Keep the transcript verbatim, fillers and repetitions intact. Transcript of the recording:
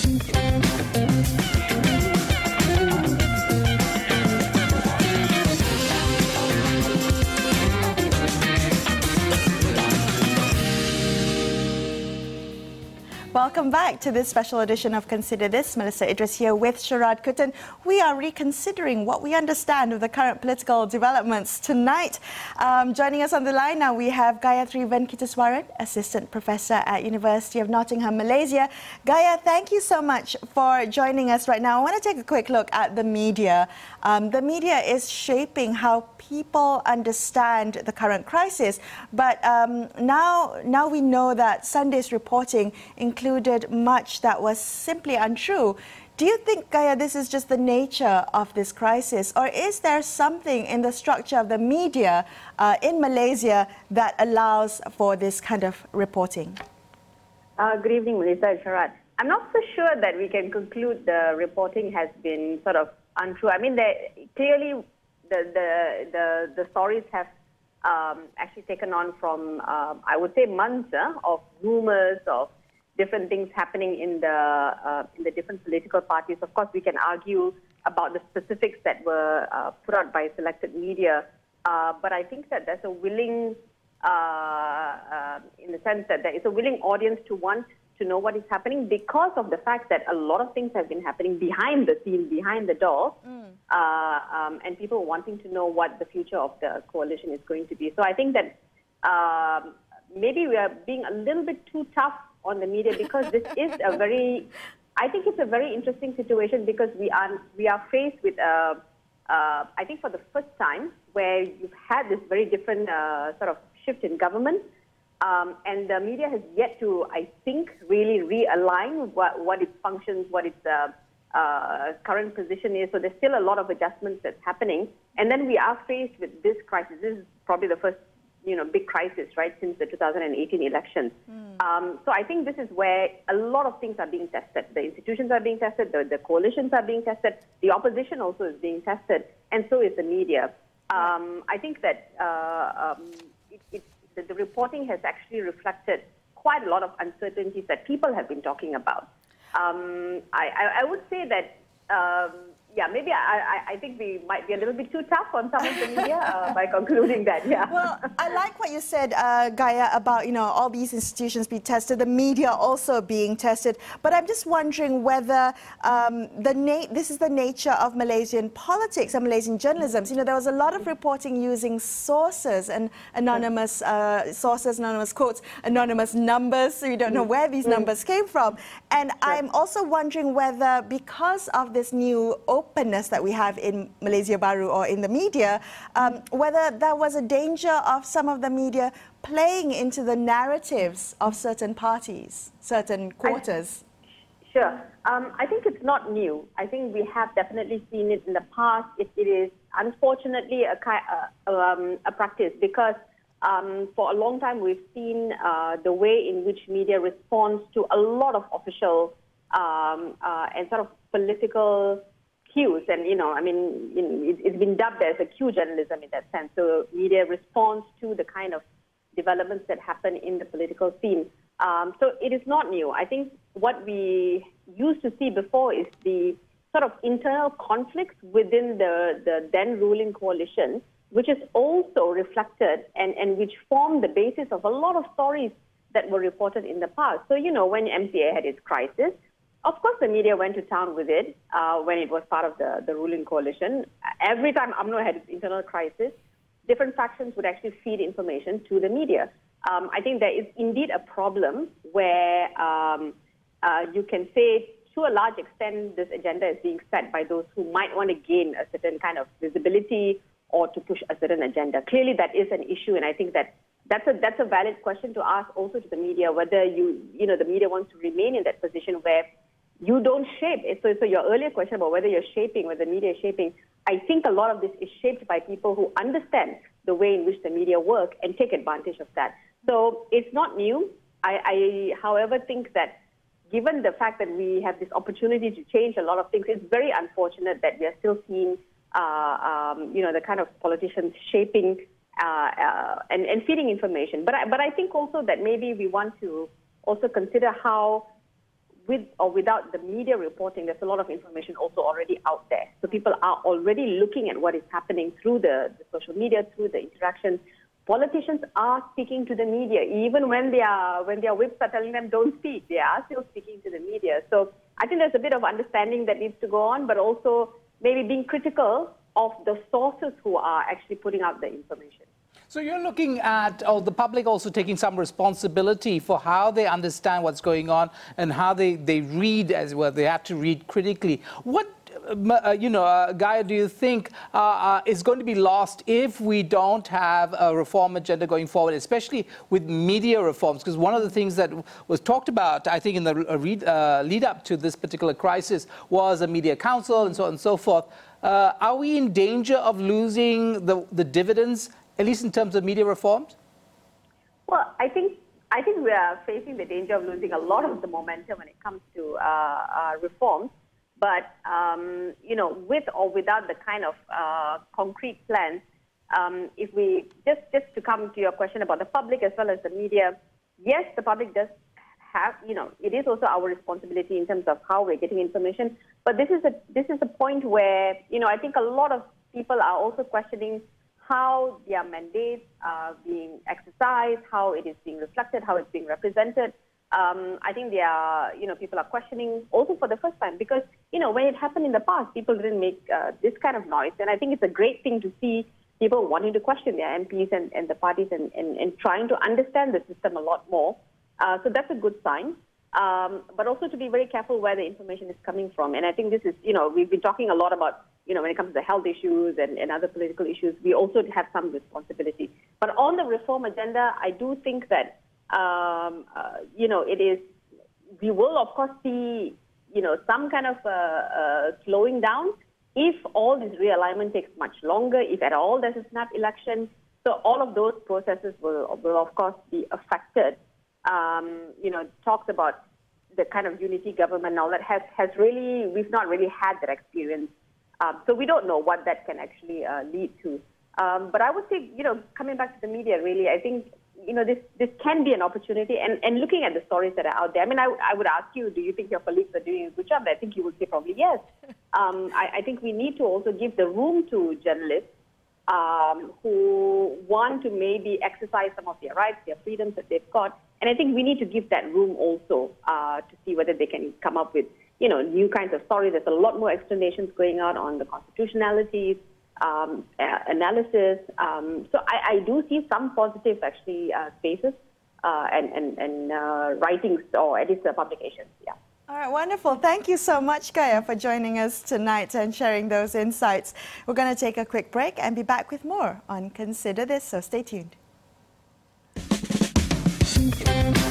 Welcome back to this special edition of Consider This. Melissa Idris here with Sharad Kuttan. We are reconsidering what we understand of the current political developments tonight. Um, joining us on the line now, we have Gayatri Venkiteswaran, Assistant Professor at University of Nottingham, Malaysia. Gaya, thank you so much for joining us right now. I want to take a quick look at the media. Um, the media is shaping how people understand the current crisis, but um, now, now we know that Sunday's reporting includes included much that was simply untrue. Do you think, Gaya, this is just the nature of this crisis, or is there something in the structure of the media uh, in Malaysia that allows for this kind of reporting? Uh, good evening, Melissa and Sharad. I'm not so sure that we can conclude the reporting has been sort of untrue. I mean, clearly the, the, the, the stories have um, actually taken on from, uh, I would say, months uh, of rumors, of different things happening in the uh, in the different political parties. Of course, we can argue about the specifics that were uh, put out by selected media, uh, but I think that there's a willing, uh, uh, in the sense that there is a willing audience to want to know what is happening because of the fact that a lot of things have been happening behind the scenes, behind the door, mm. uh, um, and people wanting to know what the future of the coalition is going to be. So I think that uh, maybe we are being a little bit too tough on the media, because this is a very, I think it's a very interesting situation, because we are we are faced with a, uh, I think for the first time, where you've had this very different uh, sort of shift in government, um, and the media has yet to, I think, really realign what, what its functions, what its uh, uh, current position is. So there's still a lot of adjustments that's happening, and then we are faced with this crisis. This is probably the first, you know, big crisis, right, since the two thousand eighteen elections. Mm. Um, so I think this is where a lot of things are being tested. The institutions are being tested, the, the coalitions are being tested, the opposition also is being tested, and so is the media. Um, I think that uh, um, it, it, the, the reporting has actually reflected quite a lot of uncertainties that people have been talking about. Um, I, I, I would say that um, Yeah, maybe I, I, I think we might be a little bit too tough on some of the media uh, by concluding that, yeah. Well, I like what you said, uh, Gaya, about, you know, all these institutions being tested, the media also being tested. But I'm just wondering whether um, the na- this is the nature of Malaysian politics and Malaysian journalism. You know, there was a lot of reporting using sources and anonymous uh, sources, anonymous quotes, anonymous numbers, so you don't know where these mm. numbers came from. And yeah. I'm also wondering whether, because of this new openness that we have in Malaysia Baru or in the media, um, whether there was a danger of some of the media playing into the narratives of certain parties, certain quarters. I, sure. Um, I think it's not new. I think we have definitely seen it in the past. It, it is unfortunately a, a, um, a practice, because um, for a long time we've seen uh, the way in which media responds to a lot of official um, uh, and sort of political cues, and you know, I mean, you know, it, it's been dubbed as a cue journalism in that sense. So media responds to the kind of developments that happen in the political scene. Um, so it is not new. I think what we used to see before is the sort of internal conflicts within the, the then ruling coalition, which is also reflected and, and which formed the basis of a lot of stories that were reported in the past. So, you know, when M C A had its crisis, of course, the media went to town with it uh, when it was part of the, the ruling coalition. Every time UMNO had its internal crisis, different factions would actually feed information to the media. Um, I think there is indeed a problem where um, uh, you can say, to a large extent, this agenda is being set by those who might want to gain a certain kind of visibility or to push a certain agenda. Clearly, that is an issue, and I think that that's a that's a valid question to ask also to the media, whether you you know the media wants to remain in that position where you don't shape it. So, so your earlier question about whether you're shaping, whether the media is shaping, I think a lot of this is shaped by people who understand the way in which the media work and take advantage of that. So it's not new. I, I however, think that given the fact that we have this opportunity to change a lot of things, it's very unfortunate that we are still seeing, uh, um, you know, the kind of politicians shaping uh, uh, and, and feeding information. But I, but I think also that maybe we want to also consider how with or without the media reporting, there's a lot of information also already out there. So people are already looking at what is happening through the, the social media, through the interactions. Politicians are speaking to the media, even when they are when their whips are telling them don't speak. They are still speaking to the media. So I think there's a bit of understanding that needs to go on, but also maybe being critical of the sources who are actually putting out the information. So you're looking at oh, the public also taking some responsibility for how they understand what's going on and how they, they read as well. They have to read critically. What, uh, you know, uh, Gaia, do you think uh, uh, is going to be lost if we don't have a reform agenda going forward, especially with media reforms? Because one of the things that was talked about, I think, in the uh, read, uh, lead up to this particular crisis was a media council and so on and so forth. Uh, are we in danger of losing the, the dividends, at least in terms of media reforms? Well, I think I think we are facing the danger of losing a lot of the momentum when it comes to uh, uh, reforms. But, um, you know, with or without the kind of uh, concrete plans, um, if we, just, just to come to your question about the public as well as the media, yes, the public does have, you know, it is also our responsibility in terms of how we're getting information. But this is a, this is a point where, you know, I think a lot of people are also questioning how their mandates are being exercised, how it is being reflected, how it's being represented. Um, I think they are, you know, people are questioning also for the first time because, you know, when it happened in the past, people didn't make uh, this kind of noise. And I think it's a great thing to see people wanting to question their M Ps and, and the parties and, and, and trying to understand the system a lot more. Uh, so that's a good sign. Um, but also to be very careful where the information is coming from. And I think this is, you know, we've been talking a lot about, you know, when it comes to health issues and, and other political issues, we also have some responsibility. But on the reform agenda, I do think that, um, uh, you know, it is, we will, of course, see, you know, some kind of uh, uh, slowing down if all this realignment takes much longer, if at all there's a snap election. So all of those processes will, will of course, be affected. Um, you know, talks about the kind of unity government now that has, has really, we've not really had that experience. Um, so we don't know what that can actually uh, lead to. Um, but I would say, you know, coming back to the media, really, I think, you know, this, this can be an opportunity. And, and looking at the stories that are out there, I mean, I, I would ask you, do you think your colleagues are doing a good job? I think you would say probably yes. Um, I, I think we need to also give the room to journalists um, who want to maybe exercise some of their rights, their freedoms that they've got. And I think we need to give that room also uh, to see whether they can come up with, you know, new kinds of stories. There's a lot more explanations going on on the constitutionalities, um, uh, analysis. Um, so I, I do see some positive, actually, uh, spaces uh, and, and, and uh, writings or at least uh, publications, yeah. All right, wonderful. Thank you so much, Gaia, for joining us tonight and sharing those insights. We're going to take a quick break and be back with more on Consider This, so stay tuned. Thank you.